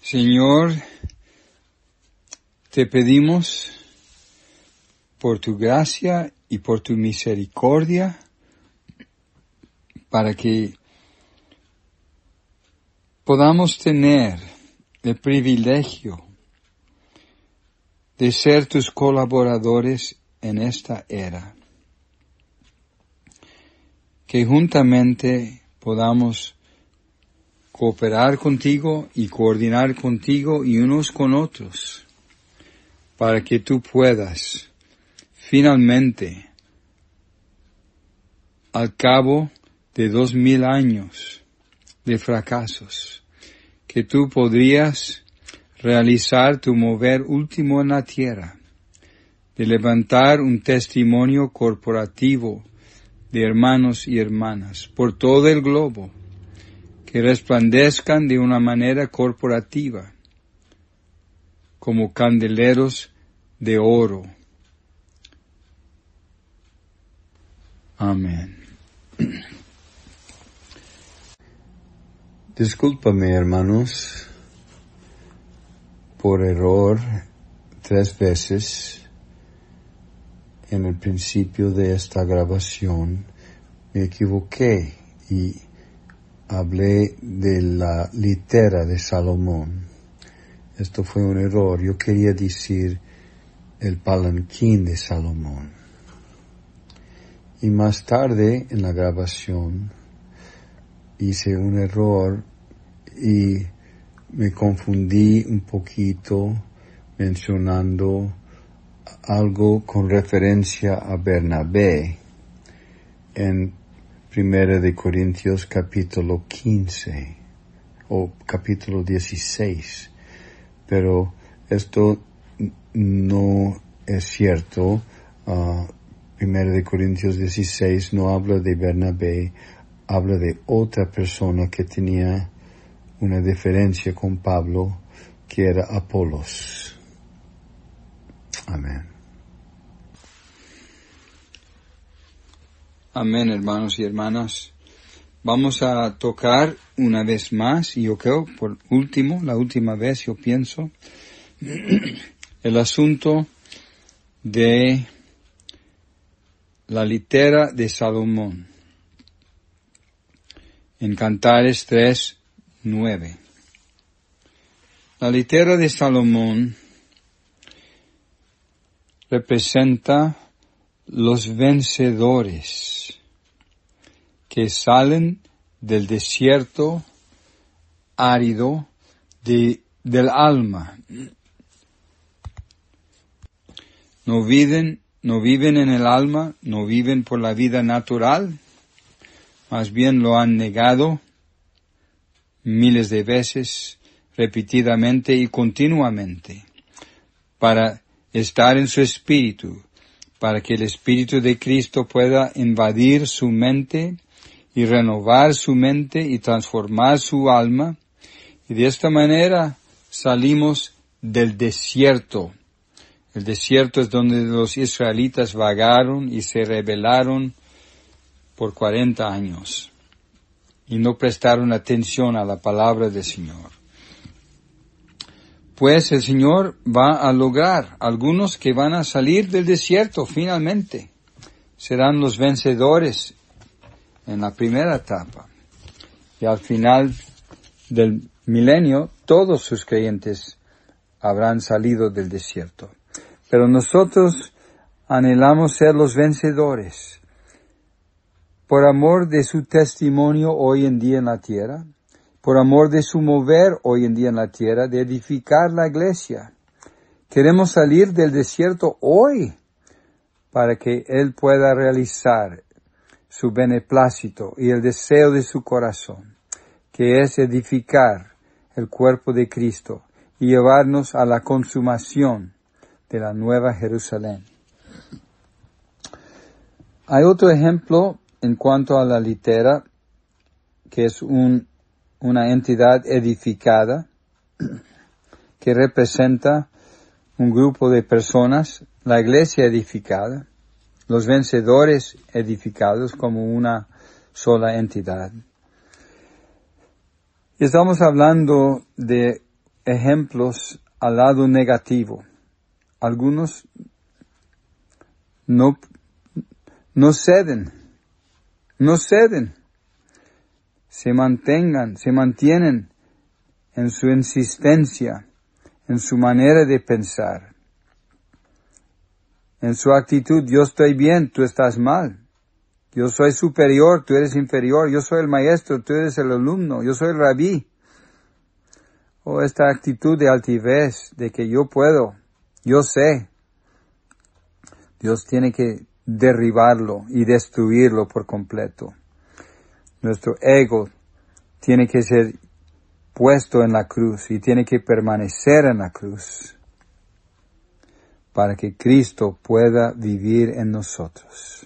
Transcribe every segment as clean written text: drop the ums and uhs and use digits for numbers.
Señor, te pedimos por tu gracia y por tu misericordia para que podamos tener el privilegio de ser tus colaboradores en esta era. Que juntamente podamos cooperar contigo y coordinar contigo y unos con otros, para que tú puedas finalmente, al cabo de 2000 años de fracasos, que tú podrías realizar tu mover último en la tierra, de levantar un testimonio corporativo de hermanos y hermanas por todo el globo, que resplandezcan de una manera corporativa, como candeleros de oro. Amén. Discúlpame, hermanos, por error 3 veces en el principio de esta grabación. Me equivoqué y hablé de la litera de Salomón. Esto fue un error. Yo quería decir el palanquín de Salomón. Y más tarde en la grabación hice un error y me confundí un poquito mencionando algo con referencia a Bernabé en 1 de Corintios capítulo 15 o capítulo 16, pero esto no es cierto. 1 de Corintios 16 no habla de Bernabé, habla de otra persona que tenía una diferencia con Pablo, que era Apolos. Amén. Amén, hermanos y hermanas. Vamos a tocar una vez más, y yo creo la última vez yo pienso, el asunto de la litera de Salomón, en Cantares 3:9. La litera de Salomón representa los vencedores que salen del desierto árido del alma. No viven en el alma, no viven por la vida natural, más bien lo han negado miles de veces, repetidamente y continuamente, para estar en su espíritu, para que el Espíritu de Cristo pueda invadir su mente y renovar su mente y transformar su alma. Y de esta manera salimos del desierto. El desierto es donde los israelitas vagaron y se rebelaron por 40 años y no prestaron atención a la palabra del Señor. Pues el Señor va a lograr algunos que van a salir del desierto finalmente. Serán los vencedores en la primera etapa. Y al final del milenio, todos sus creyentes habrán salido del desierto. Pero nosotros anhelamos ser los vencedores. Por amor de su testimonio hoy en día en la tierra, por amor de su mover hoy en día en la tierra, de edificar la iglesia. Queremos salir del desierto hoy para que Él pueda realizar su beneplácito y el deseo de su corazón, que es edificar el cuerpo de Cristo y llevarnos a la consumación de la nueva Jerusalén. Hay otro ejemplo en cuanto a la litera, que es una entidad edificada, que representa un grupo de personas, la iglesia edificada, los vencedores edificados como una sola entidad. Estamos hablando de ejemplos al lado negativo. Algunos no ceden, se mantienen en su insistencia, en su manera de pensar, en su actitud. Yo estoy bien, tú estás mal. Yo soy superior, tú eres inferior. Yo soy el maestro, tú eres el alumno. Yo soy el rabí. O esta actitud de altivez, de que yo puedo, yo sé. Dios tiene que derribarlo y destruirlo por completo. Nuestro ego tiene que ser puesto en la cruz y tiene que permanecer en la cruz para que Cristo pueda vivir en nosotros.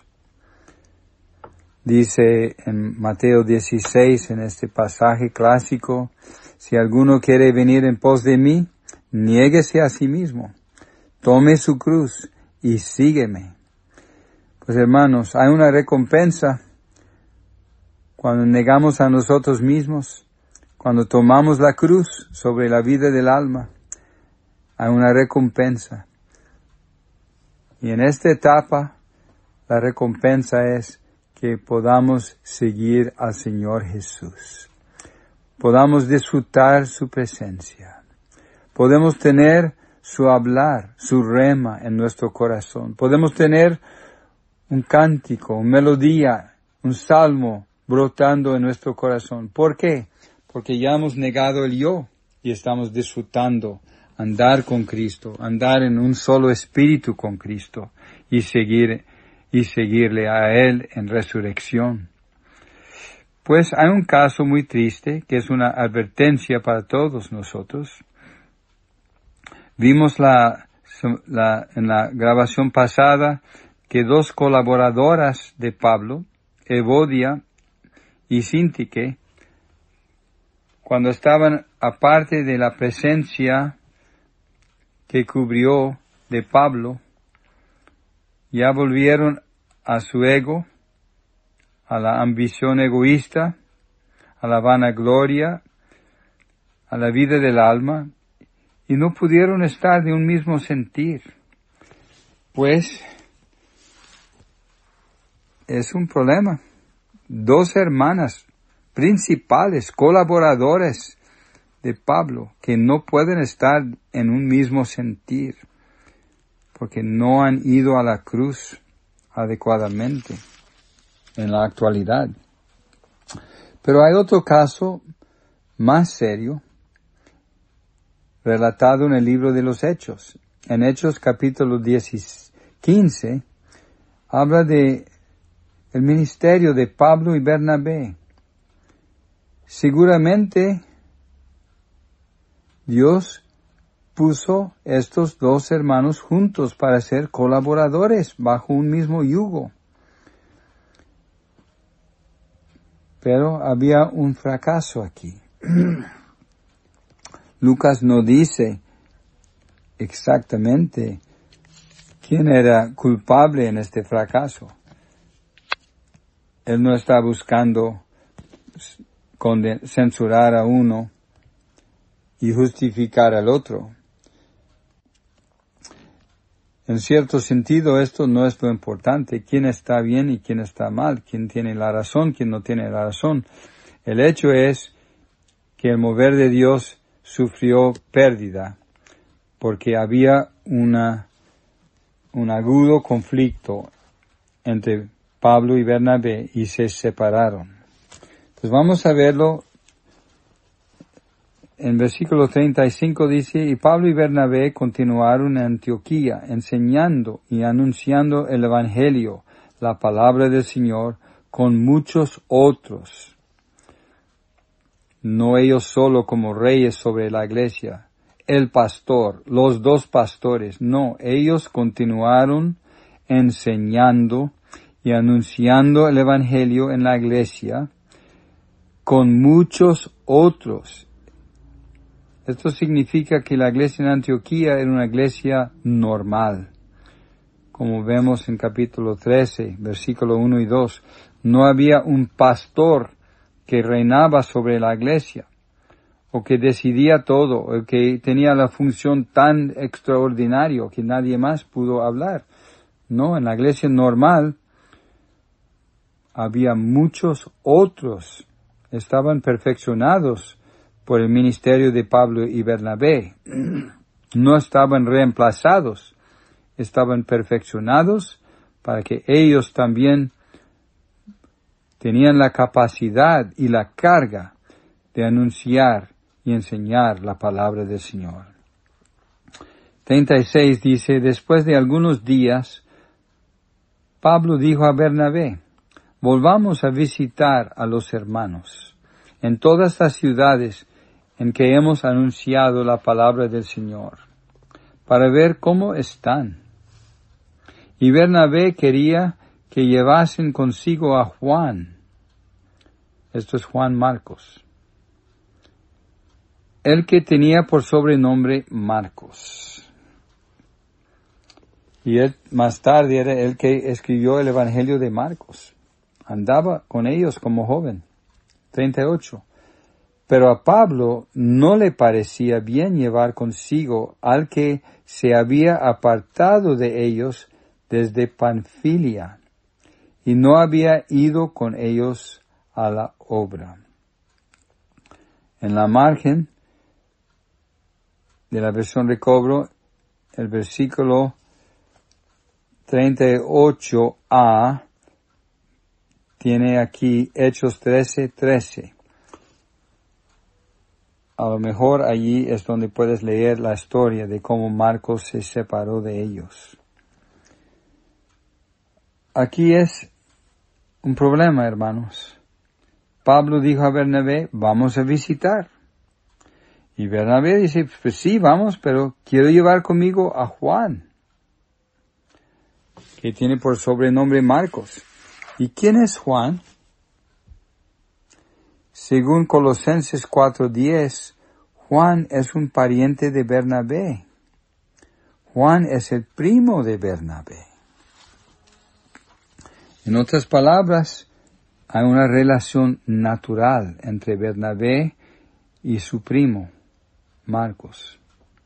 Dice en Mateo 16, en este pasaje clásico, si alguno quiere venir en pos de mí, niéguese a sí mismo, tome su cruz y sígueme. Pues hermanos, hay una recompensa cuando negamos a nosotros mismos, cuando tomamos la cruz sobre la vida del alma. Hay una recompensa. Y en esta etapa, la recompensa es que podamos seguir al Señor Jesús. Podamos disfrutar su presencia. Podemos tener su hablar, su rema en nuestro corazón. Podemos tener un cántico, una melodía, un salmo brotando en nuestro corazón. ¿Por qué? Porque ya hemos negado el yo y estamos disfrutando andar con Cristo, andar en un solo espíritu con Cristo y seguirle a Él en resurrección. Pues hay un caso muy triste que es una advertencia para todos nosotros. Vimos en la grabación pasada que dos colaboradoras de Pablo, Evodia y Síntique, cuando estaban aparte de la presencia que cubrió de Pablo, ya volvieron a su ego, a la ambición egoísta, a la vanagloria, a la vida del alma, y no pudieron estar de un mismo sentir. Pues es un problema. Dos hermanas principales, colaboradores de Pablo, que no pueden estar en un mismo sentir, porque no han ido a la cruz adecuadamente en la actualidad. Pero hay otro caso más serio, relatado en el libro de los Hechos. En Hechos capítulo 15, habla de el ministerio de Pablo y Bernabé. Seguramente Dios puso estos dos hermanos juntos para ser colaboradores bajo un mismo yugo. Pero había un fracaso aquí. Lucas no dice exactamente quién era culpable en este fracaso. Él no está buscando censurar a uno y justificar al otro. En cierto sentido, esto no es lo importante, quién está bien y quién está mal, quién tiene la razón, quién no tiene la razón. El hecho es que el mover de Dios sufrió pérdida, porque había un agudo conflicto entre Pablo y Bernabé y se separaron. Pues vamos a verlo. En versículo 35 dice, y Pablo y Bernabé continuaron en Antioquía, enseñando y anunciando el Evangelio, la palabra del Señor, con muchos otros. No ellos solo como reyes sobre la iglesia, el pastor, los dos pastores, no, ellos continuaron enseñando y anunciando el Evangelio en la iglesia, con muchos otros. Esto significa que la iglesia en Antioquía era una iglesia normal. Como vemos en capítulo 13, versículo 1 y 2. No había un pastor que reinaba sobre la iglesia, o que decidía todo, o que tenía la función tan extraordinaria que nadie más pudo hablar. No, en la iglesia normal había muchos otros, estaban perfeccionados por el ministerio de Pablo y Bernabé. No estaban reemplazados, estaban perfeccionados para que ellos también tenían la capacidad y la carga de anunciar y enseñar la palabra del Señor. 36 dice, después de algunos días, Pablo dijo a Bernabé, volvamos a visitar a los hermanos en todas las ciudades en que hemos anunciado la palabra del Señor, para ver cómo están. Y Bernabé quería que llevasen consigo a Juan. Esto es Juan Marcos. El que tenía por sobrenombre Marcos. Y él más tarde era el que escribió el Evangelio de Marcos. Andaba con ellos como joven. 38. Pero a Pablo no le parecía bien llevar consigo al que se había apartado de ellos desde Panfilia, y no había ido con ellos a la obra. En la margen de la versión Recobro, el versículo 38a tiene aquí Hechos 13:13. A lo mejor allí es donde puedes leer la historia de cómo Marcos se separó de ellos. Aquí es un problema, hermanos. Pablo dijo a Bernabé, vamos a visitar. Y Bernabé dice, pues sí, vamos, pero quiero llevar conmigo a Juan, que tiene por sobrenombre Marcos. ¿Y quién es Juan? Según Colosenses 4:10, Juan es un pariente de Bernabé. Juan es el primo de Bernabé. En otras palabras, hay una relación natural entre Bernabé y su primo, Marcos.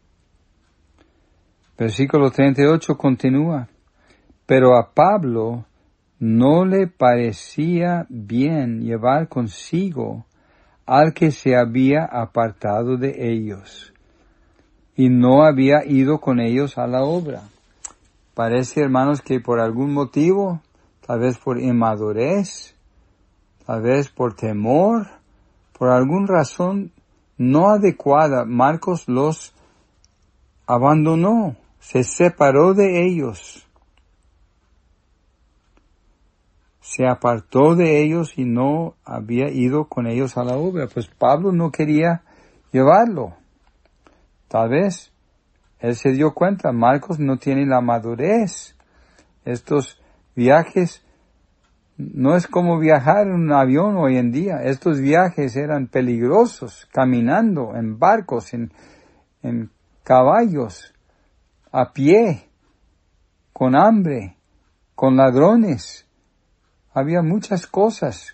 Versículo 38 continúa, pero a Pablo no le parecía bien llevar consigo al que se había apartado de ellos, y no había ido con ellos a la obra. Parece, hermanos, que por algún motivo, tal vez por inmadurez, tal vez por temor, por alguna razón no adecuada, Marcos los abandonó, se separó de ellos. Se apartó de ellos y no había ido con ellos a la obra. Pues Pablo no quería llevarlo. Tal vez él se dio cuenta, Marcos no tiene la madurez. Estos viajes no es como viajar en un avión hoy en día. Estos viajes eran peligrosos, caminando en barcos, en caballos, a pie, con hambre, con ladrones. Había muchas cosas.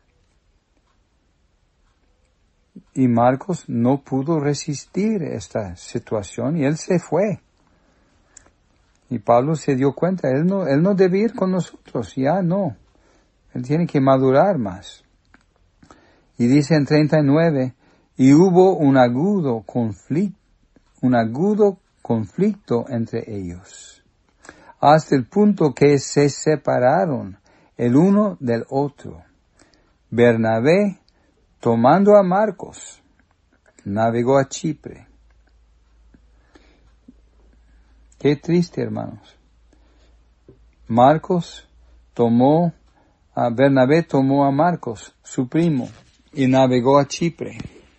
Y Marcos no pudo resistir esta situación y él se fue. Y Pablo se dio cuenta, él no debe ir con nosotros, ya no. Él tiene que madurar más. Y dice en 39, y hubo un agudo conflicto entre ellos, hasta el punto que se separaron el uno del otro. Bernabé, tomando a Marcos, navegó a Chipre. Qué triste, hermanos. Bernabé tomó a Marcos, su primo, y navegó a Chipre.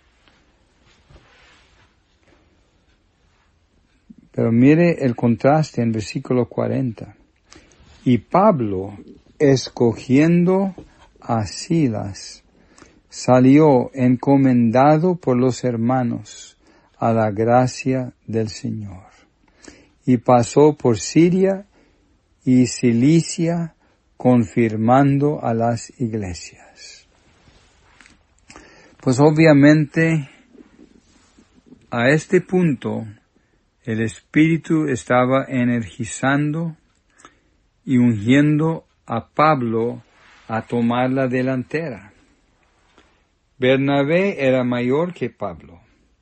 Pero mire el contraste en versículo 40. Y Pablo, escogiendo a Silas, salió encomendado por los hermanos a la gracia del Señor. Y pasó por Siria y Cilicia, confirmando a las iglesias. Pues obviamente A este punto, el Espíritu estaba energizando y ungiendo a Pablo a tomar la delantera. Bernabé era mayor que Pablo.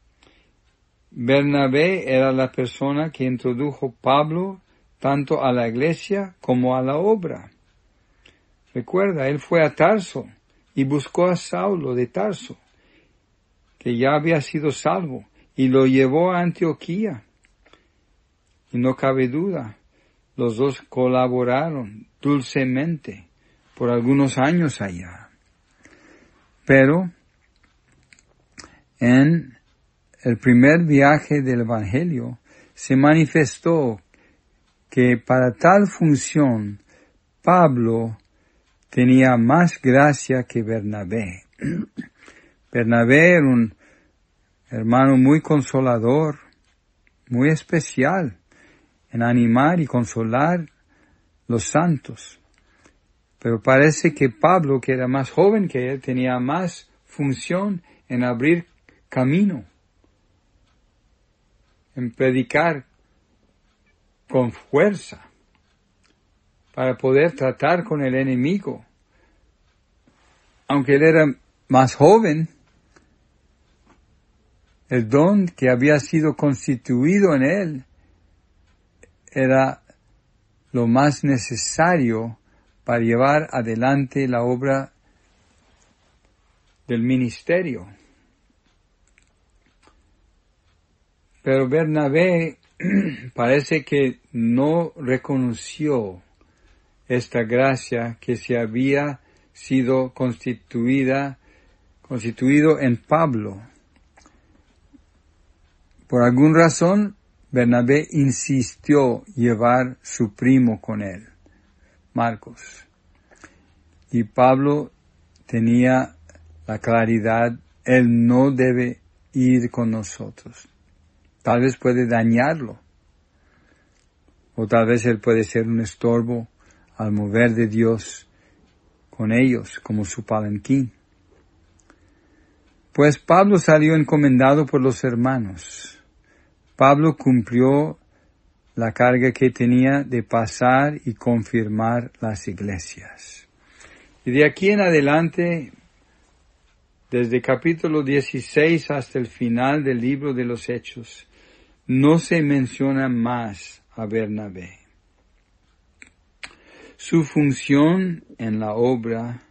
Bernabé era la persona que introdujo Pablo tanto a la iglesia como a la obra. Recuerda, él fue a Tarso y buscó a Saulo de Tarso, que ya había sido salvo, y lo llevó a Antioquía. Y no cabe duda, los dos colaboraron dulcemente por algunos años allá. Pero en el primer viaje del Evangelio se manifestó que para tal función Pablo tenía más gracia que Bernabé. Bernabé era un hermano muy consolador, muy especial en animar y consolar los santos. Pero parece que Pablo, que era más joven que él, tenía más función en abrir camino, en predicar con fuerza, para poder tratar con el enemigo. Aunque él era más joven, el don que había sido constituido en él era lo más necesario para llevar adelante la obra del ministerio. Pero Bernabé parece que no reconoció esta gracia que se había sido constituido en Pablo. Por alguna razón, Bernabé insistió llevar su primo con él, Marcos. Y Pablo tenía la claridad, él no debe ir con nosotros. Tal vez puede dañarlo, o tal vez él puede ser un estorbo al mover de Dios con ellos, como su palanquín. Pues Pablo salió encomendado por los hermanos. Pablo cumplió la carga que tenía de pasar y confirmar las iglesias. Y de aquí en adelante, desde capítulo 16 hasta el final del libro de los Hechos, no se menciona más a Bernabé. Su función en la obra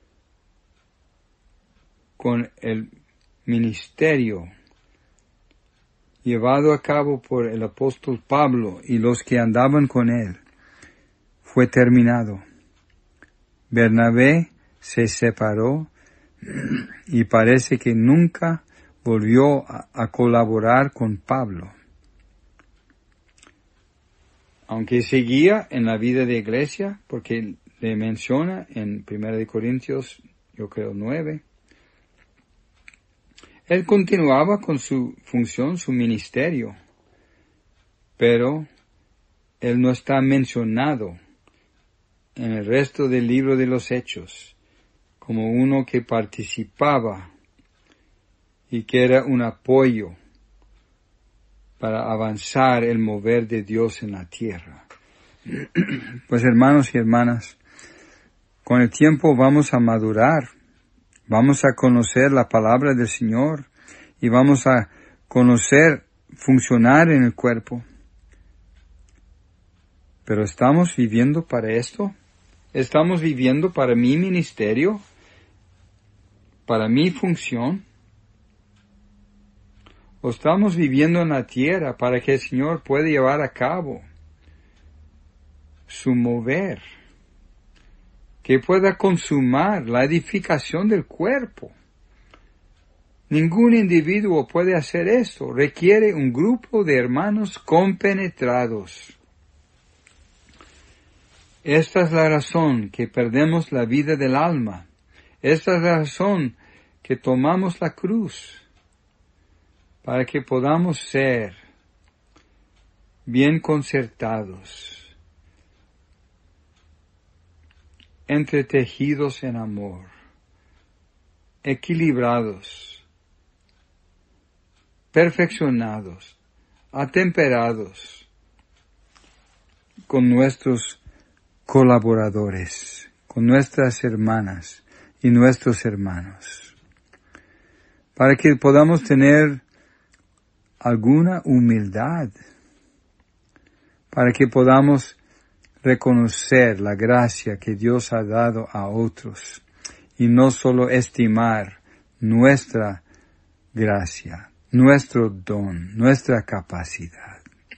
con el ministerio llevado a cabo por el apóstol Pablo y los que andaban con él fue terminado. Bernabé se separó y parece que nunca volvió a colaborar con Pablo. Aunque seguía en la vida de iglesia, porque le menciona en 1 Corintios, yo creo 9, él continuaba con su función, su ministerio, pero él no está mencionado en el resto del libro de los Hechos como uno que participaba y que era un apoyo para avanzar el mover de Dios en la tierra. Pues hermanos y hermanas, con el tiempo vamos a madurar, vamos a conocer la palabra del Señor y vamos a conocer funcionar en el cuerpo. Pero ¿estamos viviendo para esto? ¿Estamos viviendo para mi ministerio? ¿Para mi función? ¿O estamos viviendo en la tierra para que el Señor pueda llevar a cabo su mover, que pueda consumar la edificación del cuerpo? Ningún individuo puede hacer esto, requiere un grupo de hermanos compenetrados. Esta es la razón que perdemos la vida del alma. Esta es la razón que tomamos la cruz, para que podamos ser bien concertados, entretejidos en amor, equilibrados, perfeccionados, atemperados con nuestros colaboradores, con nuestras hermanas y nuestros hermanos, para que podamos tener alguna humildad, para que podamos reconocer la gracia que Dios ha dado a otros y no solo estimar nuestra gracia, nuestro don, nuestra capacidad.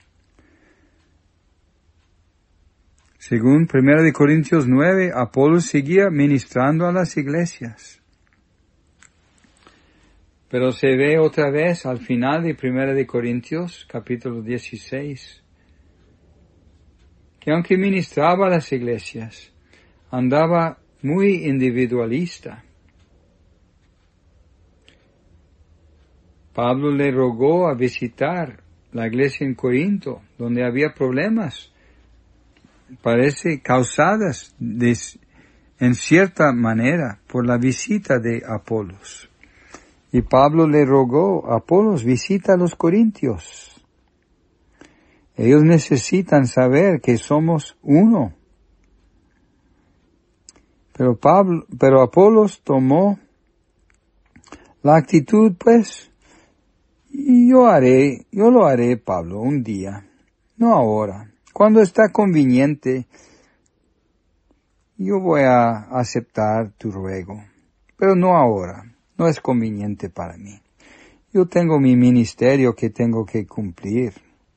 Según 1 Corintios 9, Apolos seguía ministrando a las iglesias. Pero se ve otra vez al final de 1 Corintios, capítulo 16, que aunque ministraba a las iglesias, andaba muy individualista. Pablo le rogó a visitar la iglesia en Corinto, donde había problemas, parece causadas en cierta manera por la visita de Apolos. Y Pablo le rogó, Apolos, visita a los corintios. Ellos necesitan saber que somos uno. Pero Apolos tomó la actitud, pues, yo lo haré, Pablo, un día, no ahora. Cuando está conveniente, yo voy a aceptar tu ruego, pero no ahora, no es conveniente para mí. Yo tengo mi ministerio que tengo que cumplir.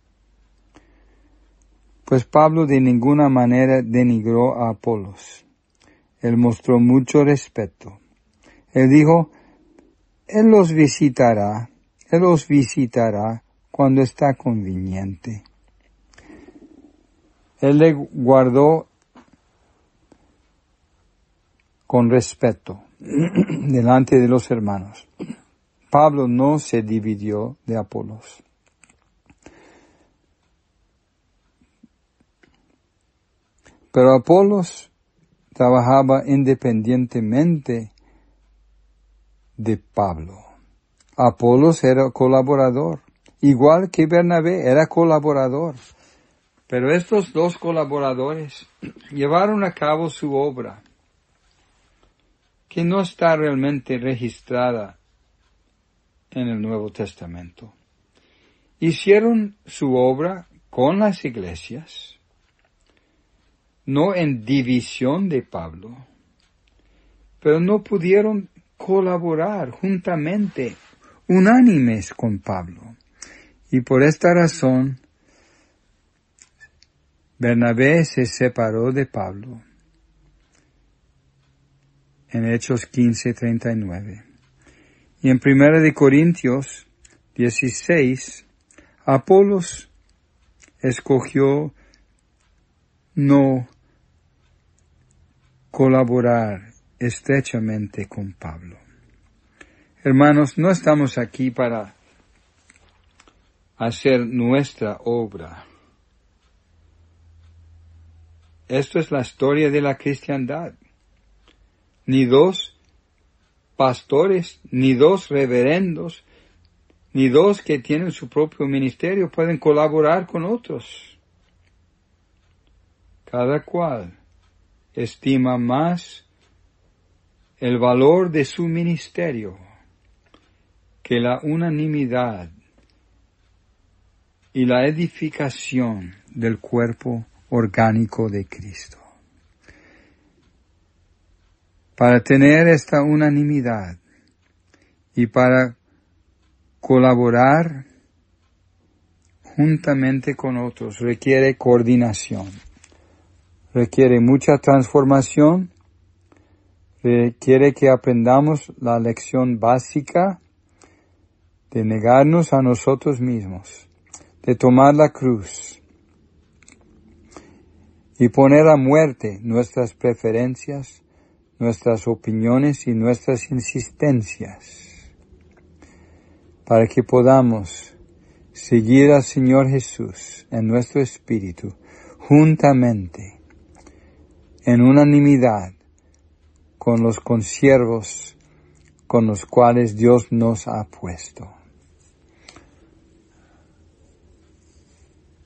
Pues Pablo de ninguna manera denigró a Apolos. Él mostró mucho respeto. Él dijo, Él los visitará cuando está conveniente. Él le guardó con respeto delante de los hermanos. Pablo no se dividió de Apolos. Pero Apolos trabajaba independientemente de Pablo. Apolos era colaborador, igual que Bernabé era colaborador. Pero estos dos colaboradores llevaron a cabo su obra, que no está realmente registrada en el Nuevo Testamento. Hicieron su obra con las iglesias, no en división de Pablo, pero no pudieron colaborar juntamente, unánimes con Pablo. Y por esta razón, Bernabé se separó de Pablo en Hechos 15:39. Y en 1 Corintios 16, Apolos escogió no colaborar estrechamente con Pablo. Hermanos, no estamos aquí para hacer nuestra obra. Esto es la historia de la cristiandad. Ni dos pastores, ni dos reverendos, ni dos que tienen su propio ministerio pueden colaborar con otros. Cada cual estima más el valor de su ministerio que la unanimidad y la edificación del cuerpo orgánico de Cristo. Para tener esta unanimidad y para colaborar juntamente con otros requiere coordinación, requiere mucha transformación, requiere que aprendamos la lección básica de negarnos a nosotros mismos, de tomar la cruz y poner a muerte nuestras preferencias, nuestras opiniones y nuestras insistencias, para que podamos seguir al Señor Jesús en nuestro espíritu, juntamente, en unanimidad, con los consiervos con los cuales Dios nos ha puesto.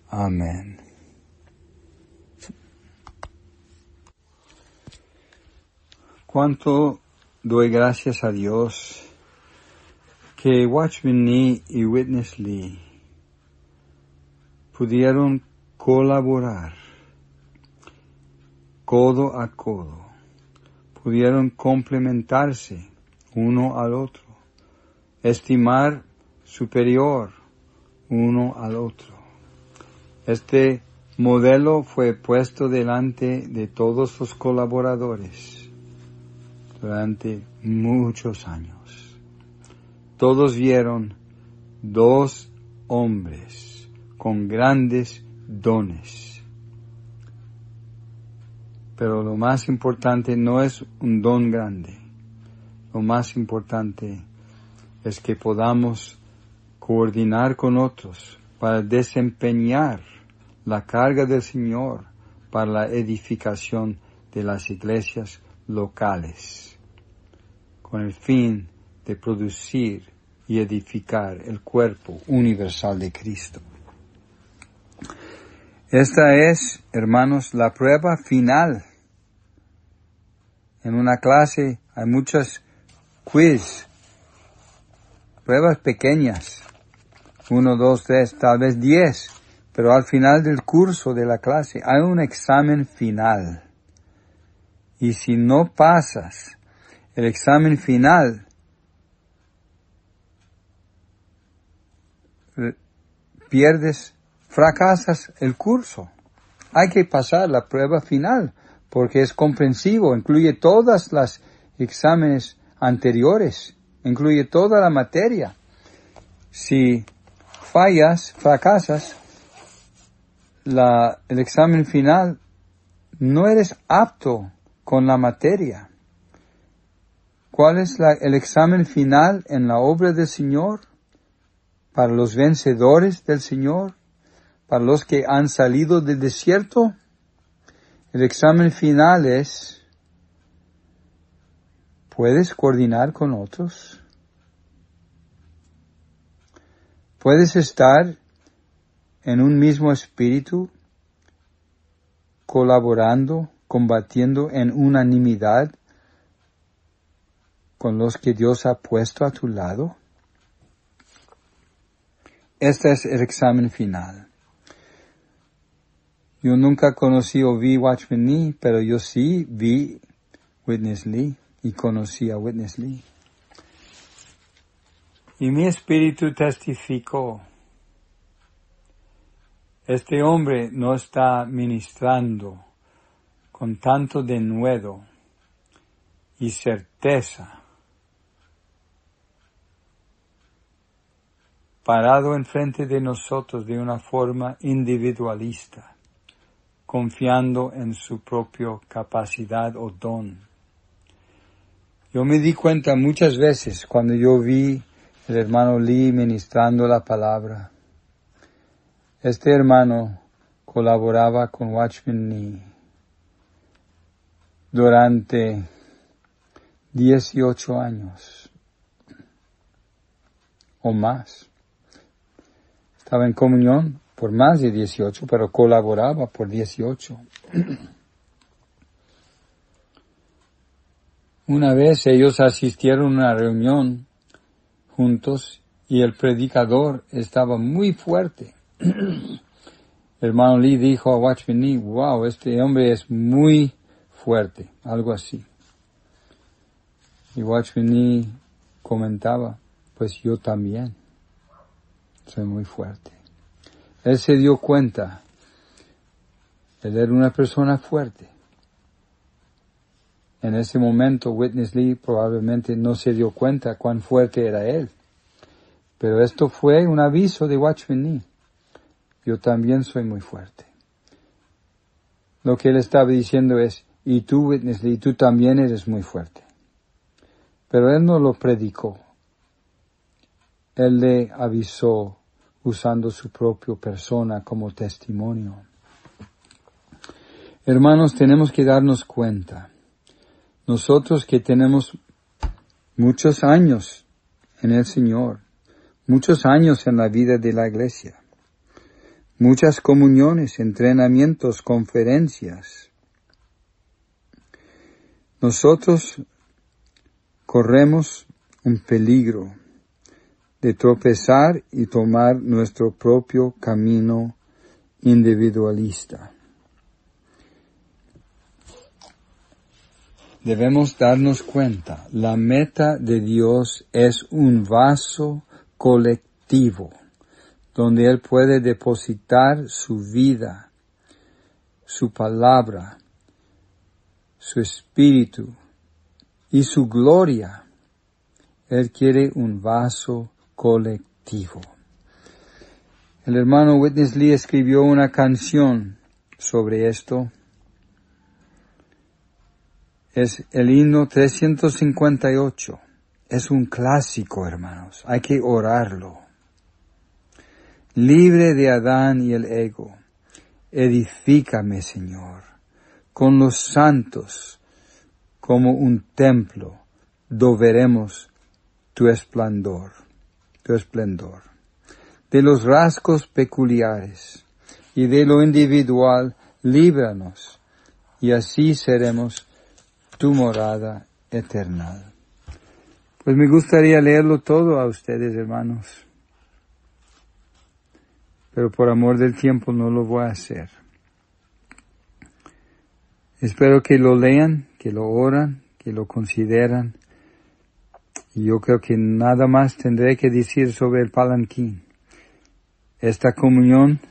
Amén. Cuánto doy gracias a Dios que Watchman Nee y Witness Lee pudieron colaborar codo a codo, pudieron complementarse uno al otro, estimar superior uno al otro. Este modelo fue puesto delante de todos los colaboradores durante muchos años. Todos vieron dos hombres con grandes dones. Pero lo más importante no es un don grande. Lo más importante es que podamos coordinar con otros para desempeñar la carga del Señor para la edificación de las iglesias locales, con el fin de producir y edificar el cuerpo universal de Cristo. Esta es, hermanos, la prueba final. En una clase hay muchas quiz, pruebas pequeñas, 1, 2, 3, tal vez 10, pero al final del curso de la clase hay un examen final. Y si no pasas el examen final, fracasas el curso. Hay que pasar la prueba final, porque es comprensivo, incluye todas las exámenes anteriores, incluye toda la materia. Si fracasas, el examen final, no eres apto con la materia. ¿Cuál es el examen final en la obra del Señor? Para los vencedores del Señor, para los que han salido del desierto, el examen final es, ¿puedes coordinar con otros? ¿Puedes estar en un mismo espíritu, colaborando, combatiendo en unanimidad con los que Dios ha puesto a tu lado? Este es el examen final. Yo nunca conocí o vi Watchman Nee, pero yo sí vi Witness Lee y conocí a Witness Lee. Y mi espíritu testificó. Este hombre no está ministrando con tanto denuedo y certeza, parado enfrente de nosotros de una forma individualista, confiando en su propia capacidad o don. Yo me di cuenta muchas veces cuando yo vi el hermano Lee ministrando la palabra. Este hermano colaboraba con Watchman Nee durante 18 años o más. Estaba en comunión por más de 18, pero colaboraba por 18. Una vez ellos asistieron a una reunión juntos y el predicador estaba muy fuerte. El hermano Lee dijo a Watchman Nee, wow, este hombre es muy fuerte, algo así. Y Watchman Nee comentaba, pues yo también soy muy fuerte. Él se dio cuenta, él era una persona fuerte. En ese momento Witness Lee probablemente no se dio cuenta cuán fuerte era él. Pero esto fue un aviso de Watchman Nee. Yo también soy muy fuerte. Lo que él estaba diciendo es, y tú, Witness Lee, tú también eres muy fuerte. Pero él no lo predicó. Él le avisó usando su propia persona como testimonio. Hermanos, tenemos que darnos cuenta. Nosotros que tenemos muchos años en el Señor, muchos años en la vida de la iglesia, muchas comuniones, entrenamientos, conferencias. Nosotros corremos un peligro de tropezar y tomar nuestro propio camino individualista. Debemos darnos cuenta, la meta de Dios es un vaso colectivo, donde Él puede depositar su vida, su palabra, su espíritu y su gloria. Él quiere un vaso colectivo. El hermano Witness Lee escribió una canción sobre esto. Es el himno 358. Es un clásico, hermanos. Hay que orarlo. Libre de Adán y el ego, edifícame, Señor, con los santos, como un templo, do veremos tu esplendor. De los rasgos peculiares y de lo individual, líbranos, y así seremos tu morada eterna. Pues me gustaría leerlo todo a ustedes, hermanos, pero por amor del tiempo no lo voy a hacer. Espero que lo lean, que lo oran, que lo consideran, y yo creo que nada más tendré que decir sobre el palanquín. Esta comunión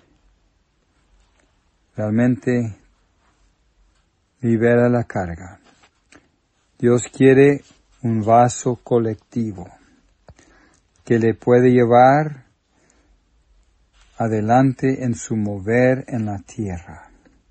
realmente libera la carga. Dios quiere un vaso colectivo que le puede llevar adelante en su mover en la tierra.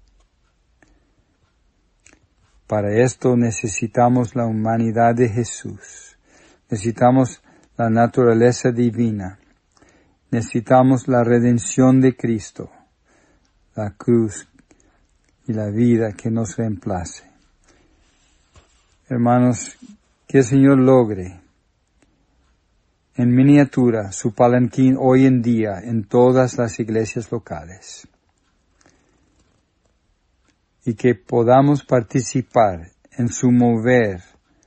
Para esto necesitamos la humanidad de Jesús. Necesitamos la naturaleza divina. Necesitamos la redención de Cristo, la cruz y la vida que nos reemplace. Hermanos, que el Señor logre en miniatura su palanquín hoy en día en todas las iglesias locales. Y que podamos participar en su mover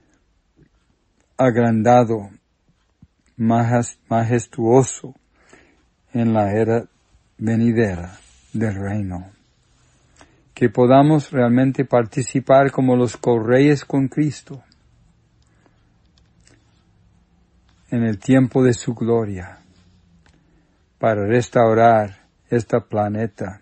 agrandado, majestuoso en la era venidera del reino. Que podamos realmente participar como los correyes con Cristo en el tiempo de su gloria para restaurar este planeta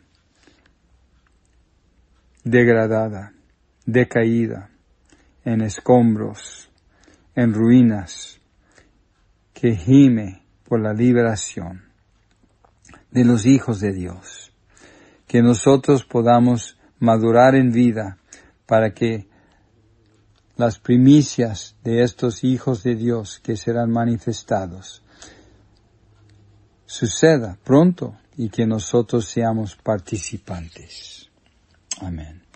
degradada, decaída, en escombros, en ruinas, que gime por la liberación de los hijos de Dios. Que nosotros podamos madurar en vida para que las primicias de estos hijos de Dios que serán manifestados suceda pronto y que nosotros seamos participantes. Amén.